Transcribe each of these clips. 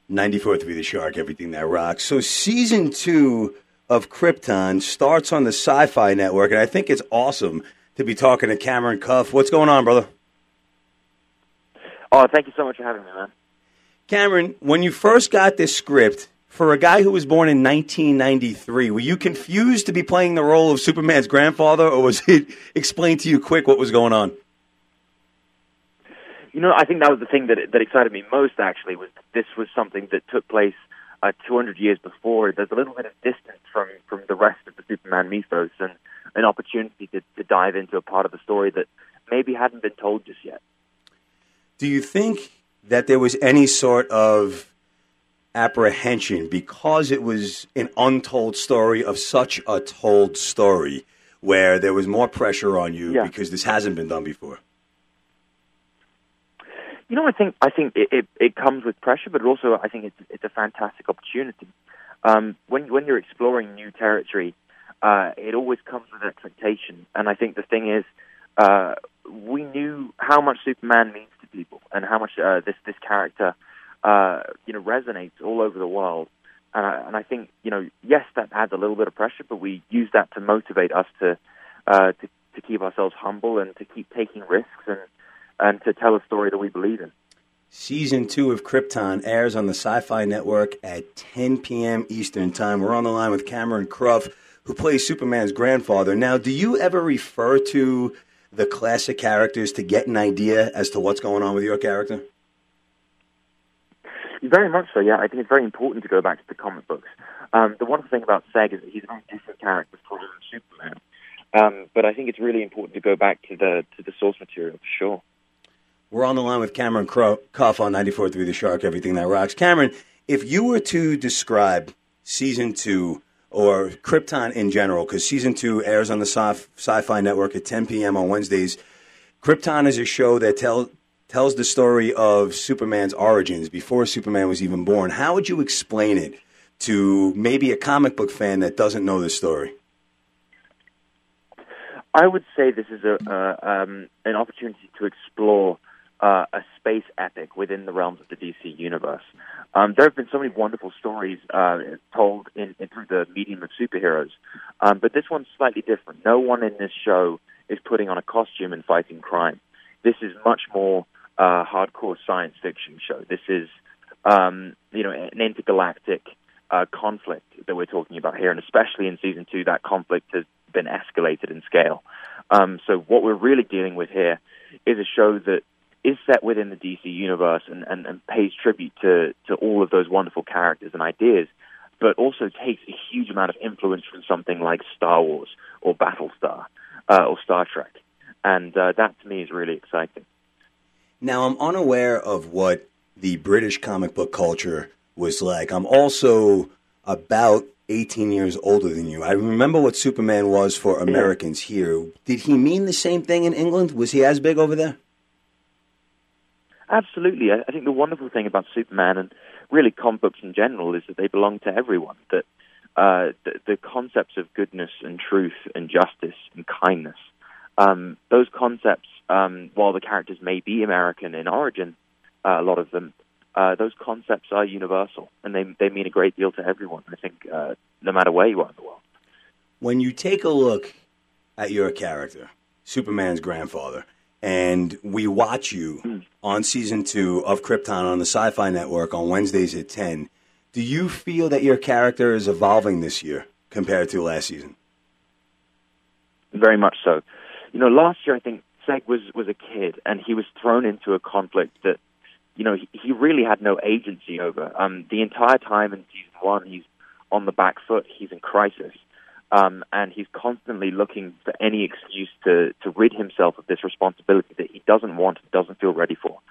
94.3 The Shark, everything that rocks. So season 2 of Krypton starts on the Sci-Fi Network, and I think it's awesome to be talking to Cameron Cuff. What's going on, brother? Oh, thank you so much for having me, man. Cameron, when you first got this script, for a guy who was born in 1993, were you confused to be playing the role of Superman's grandfather, or was it explained to you quick what was going on? You know, I think that was the thing that excited me most, actually, was this was something that took place 200 years before. There's a little bit of distance from the rest of the Superman mythos and an opportunity to dive into a part of the story that maybe hadn't been told just yet. Do you think that there was any sort of apprehension because it was an untold story of such a told story where there was more pressure on you because this hasn't been done before? You know, I think it comes with pressure, but also I think it's a fantastic opportunity. When you're exploring new territory, it always comes with expectation. And I think the thing is, we knew how much Superman means to people and how much this character resonates all over the world. And I think, yes, that adds a little bit of pressure, but we use that to motivate us to keep ourselves humble and to keep taking risks and to tell a story that we believe in. Season 2 of Krypton airs on the Sci-Fi Network at 10 p.m. Eastern Time. We're on the line with Cameron Cuff, who plays Superman's grandfather. Now, do you ever refer to the classic characters to get an idea as to what's going on with your character? Very much so, yeah. I think it's very important to go back to the comic books. The wonderful thing about Seg is that he's a very different character from Superman. But I think it's really important to go back to the source material, for sure. We're on the line with Cameron Cuff on 94.3 The Shark, everything that rocks. Cameron, if you were to describe Season 2 or Krypton in general, because Season 2 airs on the Sci-Fi Network at 10 p.m. on Wednesdays, Krypton is a show that tells the story of Superman's origins before Superman was even born. How would you explain it to maybe a comic book fan that doesn't know the story? I would say this is an opportunity to explore a space epic within the realms of the DC universe. There have been so many wonderful stories told through the medium of superheroes, but this one's slightly different. No one in this show is putting on a costume and fighting crime. This is much more hardcore science fiction show. This is, an intergalactic conflict that we're talking about here, and especially in Season 2, that conflict has been escalated in scale. So what we're really dealing with here is a show that is set within the DC universe and pays tribute to all of those wonderful characters and ideas, but also takes a huge amount of influence from something like Star Wars or Battlestar or Star Trek. And that, to me, is really exciting. Now, I'm unaware of what the British comic book culture was like. I'm also about 18 years older than you. I remember what Superman was for Americans here. Did he mean the same thing in England? Was he as big over there? Absolutely. I think the wonderful thing about Superman and really comic books in general is that they belong to everyone, that the concepts of goodness and truth and justice and kindness, those concepts, while the characters may be American in origin, a lot of them, those concepts are universal, and they mean a great deal to everyone, I think, no matter where you are in the world. When you take a look at your character, Superman's grandfather, and we watch you on Season 2 of Krypton on the Sci-Fi Network on Wednesdays at 10, do you feel that your character is evolving this year compared to last season? Very much so. Last year I think Seg was a kid, and he was thrown into a conflict that, he really had no agency over. The entire time in Season 1, he's on the back foot, he's in crisis. And he's constantly looking for any excuse to rid himself of this responsibility that he doesn't want and doesn't feel ready for.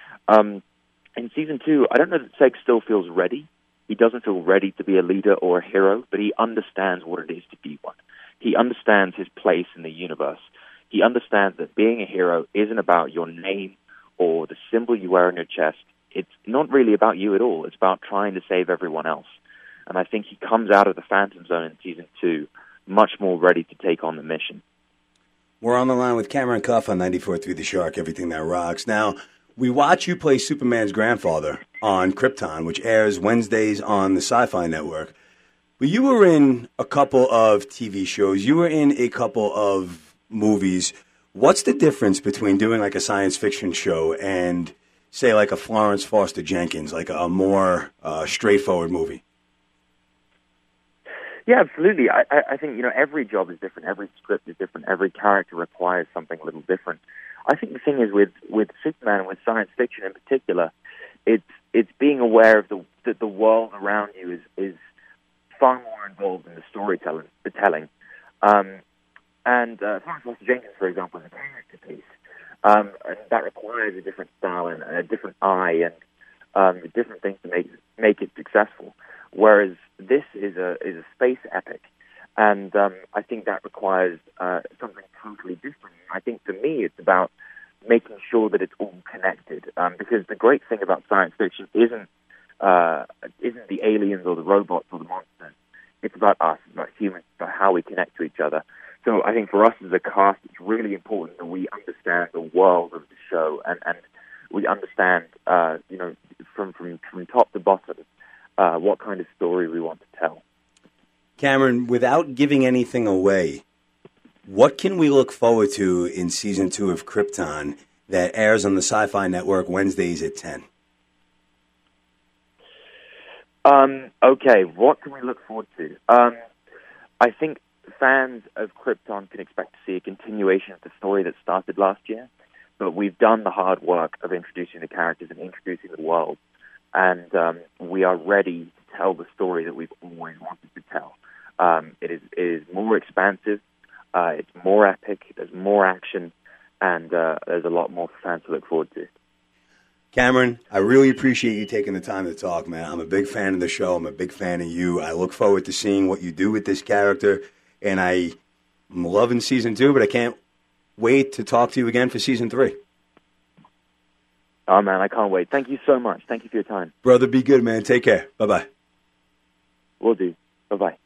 In Season 2, I don't know that Seg still feels ready. He doesn't feel ready to be a leader or a hero, but he understands what it is to be one. He understands his place in the universe. He understands that being a hero isn't about your name or the symbol you wear on your chest. It's not really about you at all. It's about trying to save everyone else. And I think he comes out of the Phantom Zone in Season 2 much more ready to take on the mission. We're on the line with Cameron Cuff on 94.3 The Shark, everything that rocks. Now, We watch you play Superman's grandfather on Krypton, which airs Wednesdays on the Sci-Fi Network. But you were in a couple of TV shows. You were in a couple of movies. What's the difference between doing like a science fiction show and, say, like a Florence Foster Jenkins, like a more straightforward movie? Yeah, absolutely. I think, every job is different. Every script is different. Every character requires something a little different. I think the thing is with Superman and with science fiction in particular, it's being aware of that the world around you is far more involved in the storytelling. And Florence Foster Jenkins, for example, is a character piece. And that requires a different style and a different eye and different things to make it successful. Whereas this is a space epic, and I think that requires something totally different. I think for me, it's about making sure that it's all connected. Because the great thing about science fiction isn't the aliens or the robots or the monsters. It's about us, it's about humans, it's about how we connect to each other. So I think for us as a cast, it's really important that we understand the world of the show and we understand, from top to bottom, what kind of story we want to tell. Cameron, without giving anything away, what can we look forward to in Season 2 of Krypton that airs on the Sci-Fi Network Wednesdays at 10? Okay, what can we look forward to? I think fans of Krypton can expect to see a continuation of the story that started last year, but we've done the hard work of introducing the characters and introducing the world, and we are ready to tell the story that we've always wanted to tell. It is more expansive, it's more epic, there's more action, and there's a lot more for fans to look forward to. Cameron, I really appreciate you taking the time to talk, man. I'm a big fan of the show. I'm a big fan of you. I look forward to seeing what you do with this character, and I'm loving Season 2, but I can't wait to talk to you again for Season 3. Oh, man, I can't wait. Thank you so much. Thank you for your time. Brother, be good, man. Take care. Bye-bye. Will do. Bye-bye.